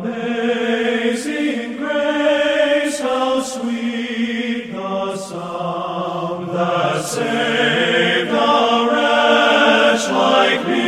Amazing grace, how sweet the sound that saved a wretch like me.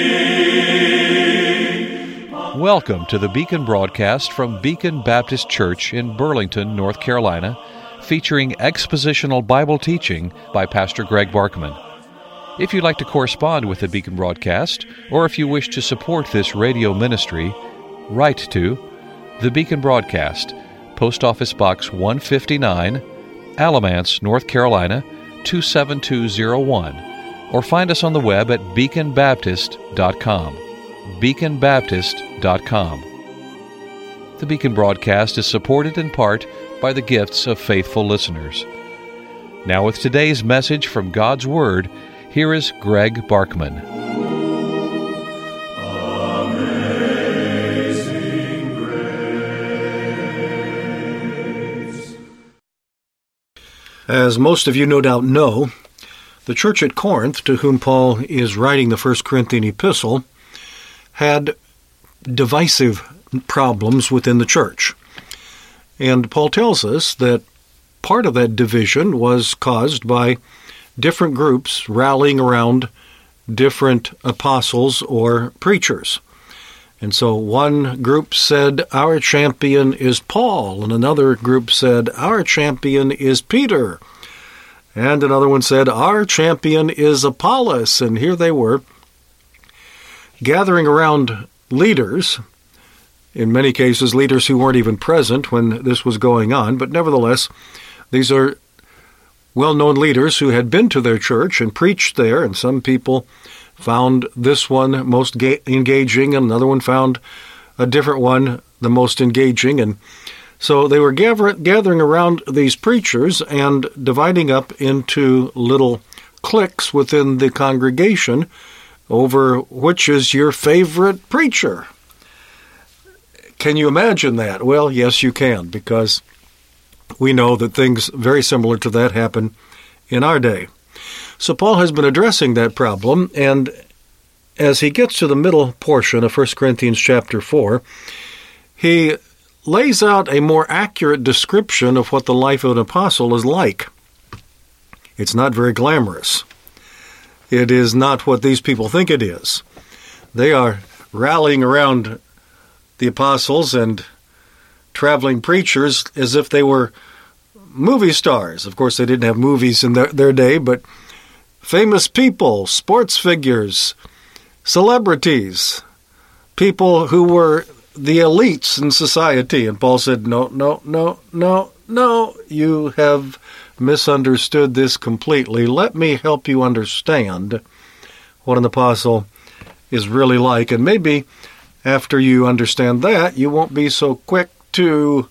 Welcome to the Beacon broadcast from Beacon Baptist Church in Burlington, North Carolina, featuring expositional Bible teaching by Pastor Greg Barkman. If you'd like to correspond with the Beacon broadcast, or if you wish to support this radio ministry, write to the Beacon Broadcast, Post Office Box 159, Alamance, North Carolina 27201, or find us on the web at beaconbaptist.com. beaconbaptist.com. The Beacon broadcast is supported in part by the gifts of faithful listeners. Now with today's message from God's Word, here is Greg Barkman. Amazing grace. As most of you no doubt know, the church at Corinth, to whom Paul is writing the 1 Corinthian epistle, had divisive problems within the church. And Paul tells us that part of that division was caused by different groups rallying around different apostles or preachers. And so one group said, "Our champion is Paul," and another group said, "Our champion is Peter." And another one said, "Our champion is Apollos." And here they were, gathering around leaders, in many cases leaders who weren't even present when this was going on, but nevertheless, these are well-known leaders who had been to their church and preached there, and some people found this one most engaging, and another one found a different one the most engaging, and so they were gathering around these preachers and dividing up into little cliques within the congregation over which is your favorite preacher. Can you imagine that? Well, yes, you can, because we know that things very similar to that happen in our day. So Paul has been addressing that problem, and as he gets to the middle portion of 1 Corinthians chapter 4, he lays out a more accurate description of what the life of an apostle is like. It's not very glamorous. It is not what these people think it is. They are rallying around the apostles and traveling preachers as if they were movie stars. Of course, they didn't have movies in their day, but famous people, sports figures, celebrities, people who were the elites in society. And Paul said, no, you have misunderstood this completely. Let me help you understand what an apostle is really like. And maybe after you understand that, you won't be so quick to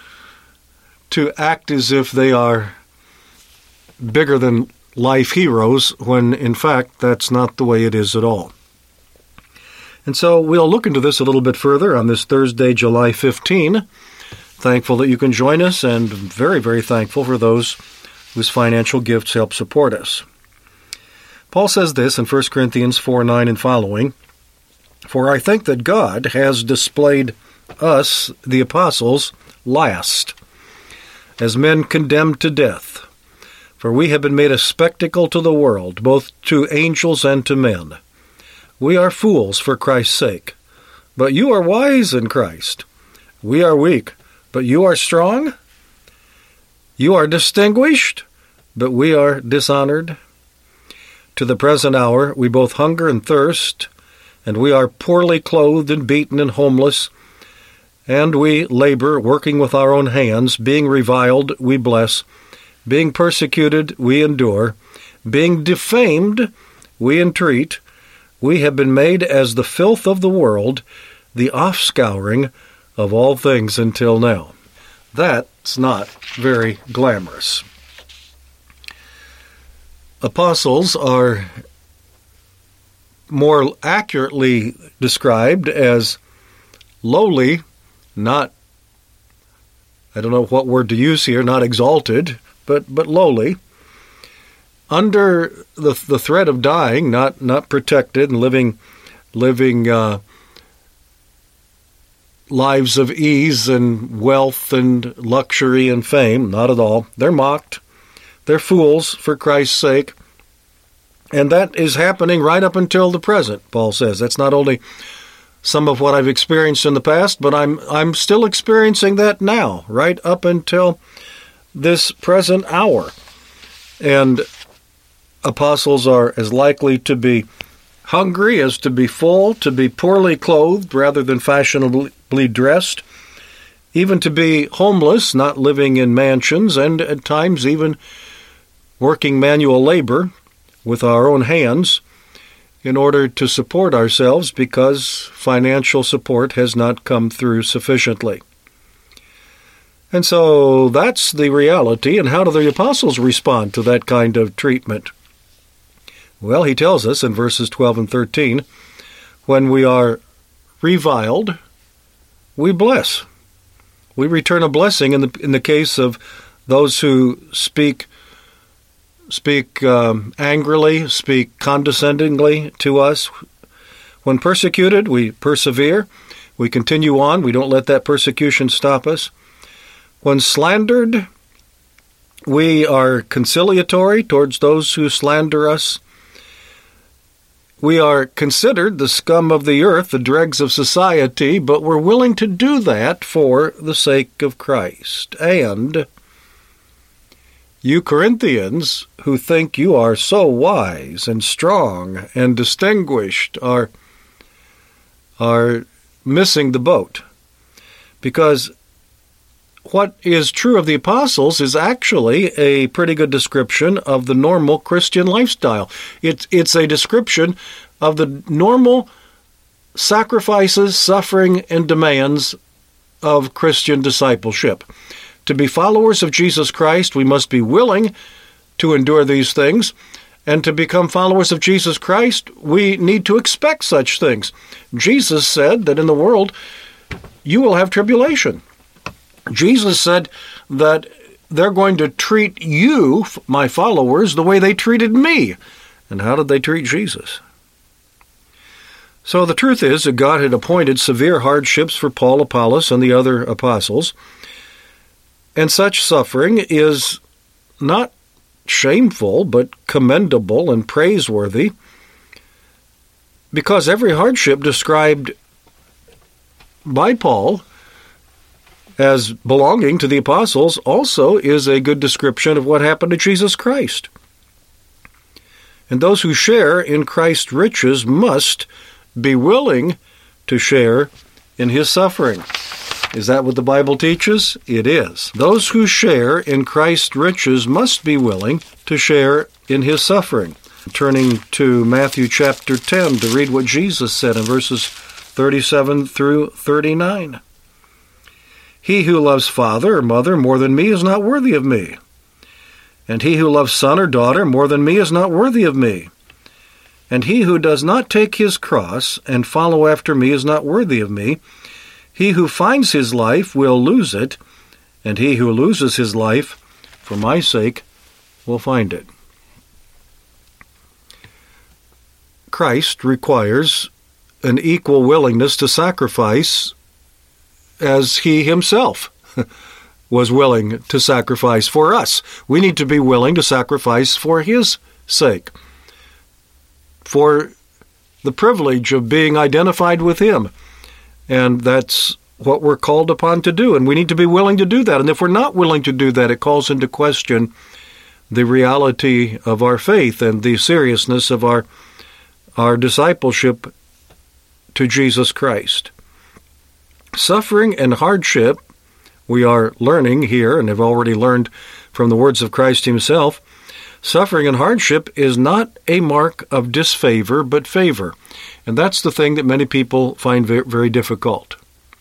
act as if they are bigger than life heroes, when in fact that's not the way it is at all. And so we'll look into this a little bit further on this Thursday, July 15. Thankful that you can join us, and very, very thankful for those whose financial gifts help support us. Paul says this in 1 Corinthians 4:9 and following, "For I think that God has displayed us, the apostles, last, as men condemned to death. For we have been made a spectacle to the world, both to angels and to men. We are fools for Christ's sake, but you are wise in Christ. We are weak, but you are strong. You are distinguished, but we are dishonored. To the present hour we both hunger and thirst, and we are poorly clothed and beaten and homeless, and we labor, working with our own hands, being reviled, we bless, being persecuted, we endure, being defamed, we entreat. We have been made as the filth of the world, the offscouring of all things until now." That's not very glamorous. Apostles are more accurately described as lowly, not, I don't know what word to use here, not exalted, but lowly, under the threat of dying, not protected and living lives of ease and wealth and luxury and fame. Not at all. They're mocked. They're fools for Christ's sake. And that is happening right up until the present, Paul says. That's not only some of what I've experienced in the past, but I'm still experiencing that now, right up until this present hour. And apostles are as likely to be hungry as to be full, to be poorly clothed rather than fashionably dressed, even to be homeless, not living in mansions, and at times even working manual labor with our own hands in order to support ourselves because financial support has not come through sufficiently. And so that's the reality. And how do the apostles respond to that kind of treatment? Well, he tells us in verses 12 and 13, when we are reviled, we bless. We return a blessing in the case of those who speak angrily, speak condescendingly to us. When persecuted, we persevere. We continue on. We don't let that persecution stop us. When slandered, we are conciliatory towards those who slander us. We are considered the scum of the earth, the dregs of society, but we're willing to do that for the sake of Christ. And you Corinthians, who think you are so wise and strong and distinguished, are missing the boat. Because what is true of the apostles is actually a pretty good description of the normal Christian lifestyle. It's a description of the normal sacrifices, suffering, and demands of Christian discipleship. To be followers of Jesus Christ, we must be willing to endure these things. And to become followers of Jesus Christ, we need to expect such things. Jesus said that in the world you will have tribulation. Jesus said that they're going to treat you, my followers, the way they treated me. And how did they treat Jesus? So the truth is that God had appointed severe hardships for Paul, Apollos, and the other apostles. And such suffering is not shameful, but commendable and praiseworthy, because every hardship described by Paul as belonging to the apostles also is a good description of what happened to Jesus Christ. And those who share in Christ's riches must be willing to share in his suffering. Is that what the Bible teaches? It is. Those who share in Christ's riches must be willing to share in his suffering. Turning to Matthew chapter 10 to read what Jesus said in verses 37 through 39. He who loves father or mother more than me is not worthy of me. And he who loves son or daughter more than me is not worthy of me. And he who does not take his cross and follow after me is not worthy of me. He who finds his life will lose it, and he who loses his life for my sake will find it. Christ requires an equal willingness to sacrifice as he himself was willing to sacrifice for us. We need to be willing to sacrifice for his sake, for the privilege of being identified with him. And that's what we're called upon to do, and we need to be willing to do that. And if we're not willing to do that, it calls into question the reality of our faith and the seriousness of our discipleship to Jesus Christ. Suffering and hardship, we are learning here, and have already learned from the words of Christ himself, suffering and hardship is not a mark of disfavor, but favor. And that's the thing that many people find very, very difficult.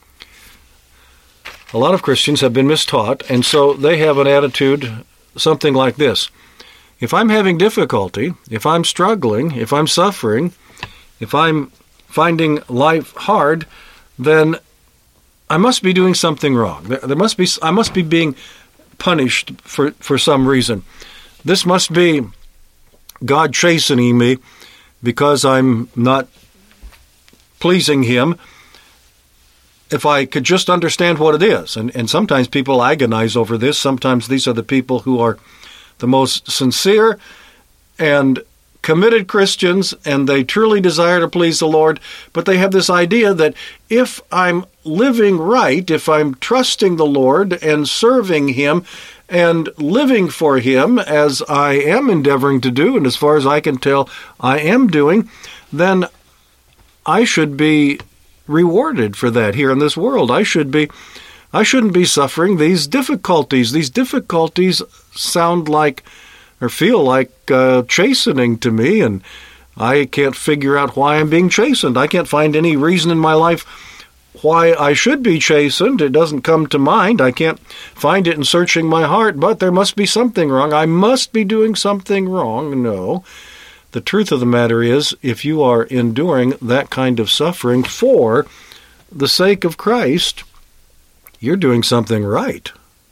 A lot of Christians have been mistaught, and so they have an attitude something like this. If I'm having difficulty, if I'm struggling, if I'm suffering, if I'm finding life hard, then I must be doing something wrong. I must be being punished for some reason. This must be God chastening me because I'm not pleasing him. if I could just understand what it is. And sometimes people agonize over this. Sometimes these are the people who are the most sincere and committed Christians, and they truly desire to please the Lord, but they have this idea that if I'm living right, if I'm trusting the Lord and serving Him and living for Him as I am endeavoring to do, and as far as I can tell I am doing, then I should be rewarded for that here in this world. I shouldn't be suffering these difficulties. These difficulties sound like or feel like chastening to me, and I can't figure out why I'm being chastened. I can't find any reason in my life why I should be chastened. It doesn't come to mind. I can't find it in searching my heart, but there must be something wrong. I must be doing something wrong. No. The truth of the matter is, if you are enduring that kind of suffering for the sake of Christ, you're doing something right.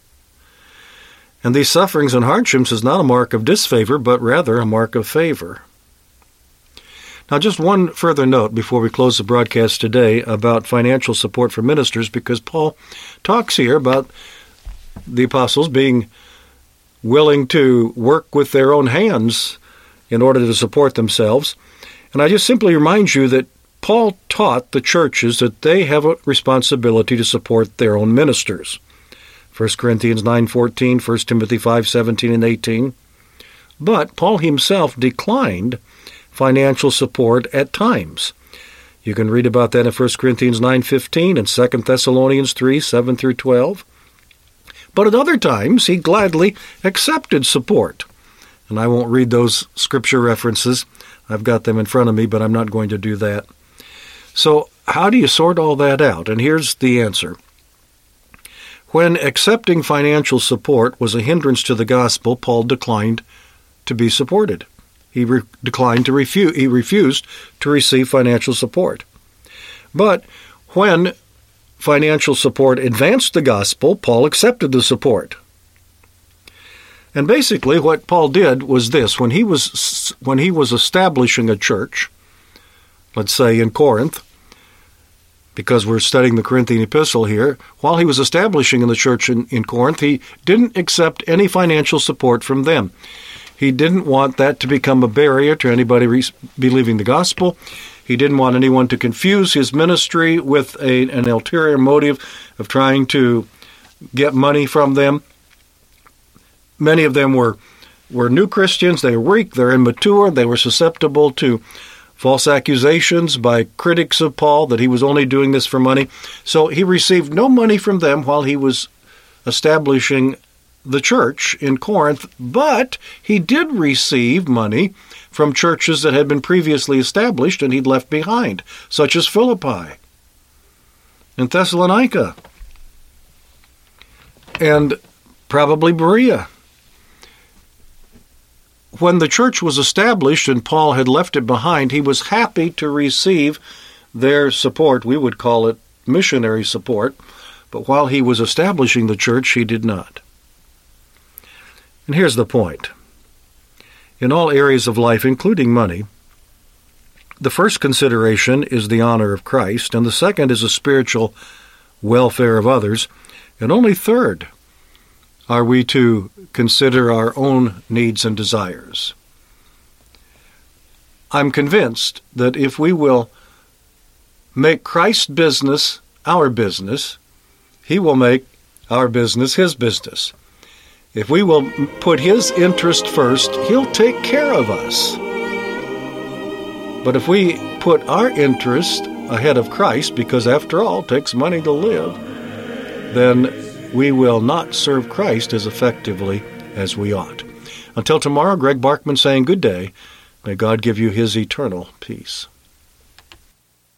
And these sufferings and hardships is not a mark of disfavor, but rather a mark of favor. Now, just one further note before we close the broadcast today about financial support for ministers, because Paul talks here about the apostles being willing to work with their own hands in order to support themselves. And I just simply remind you that Paul taught the churches that they have a responsibility to support their own ministers. 1 Corinthians 9:14, 1 Timothy 5:17 and 18. But Paul himself declined financial support at times. You can read about that in 1 Corinthians 9:15 and 2 Thessalonians 3:7 through 12. But at other times, he gladly accepted support. And I won't read those scripture references. I've got them in front of me, but I'm not going to do that. So how do you sort all that out? And here's the answer. When accepting financial support was a hindrance to the gospel, Paul declined to be supported. He refused to receive financial support. But when financial support advanced the gospel, Paul accepted the support. And basically what Paul did was this. When he was establishing a church, let's say in Corinth, because we're studying the Corinthian epistle here, while he was establishing in the church in Corinth, he didn't accept any financial support from them. He didn't want that to become a barrier to anybody believing the gospel. He didn't want anyone to confuse his ministry with an ulterior motive of trying to get money from them. Many of them were new Christians. They were weak. They're immature. They were susceptible to false accusations by critics of Paul that he was only doing this for money. So he received no money from them while he was establishing the church in Corinth, but he did receive money from churches that had been previously established and he'd left behind, such as Philippi and Thessalonica and probably Berea. When the church was established and Paul had left it behind, he was happy to receive their support. We would call it missionary support. But while he was establishing the church, he did not. And here's the point. In all areas of life, including money, the first consideration is the honor of Christ, and the second is the spiritual welfare of others, and only third are we to consider our own needs and desires. I'm convinced that if we will make Christ's business our business, He will make our business His business. If we will put His interest first, He'll take care of us. But if we put our interest ahead of Christ, because after all, it takes money to live, then we will not serve Christ as effectively as we ought. Until tomorrow, Greg Barkman saying good day. May God give you His eternal peace.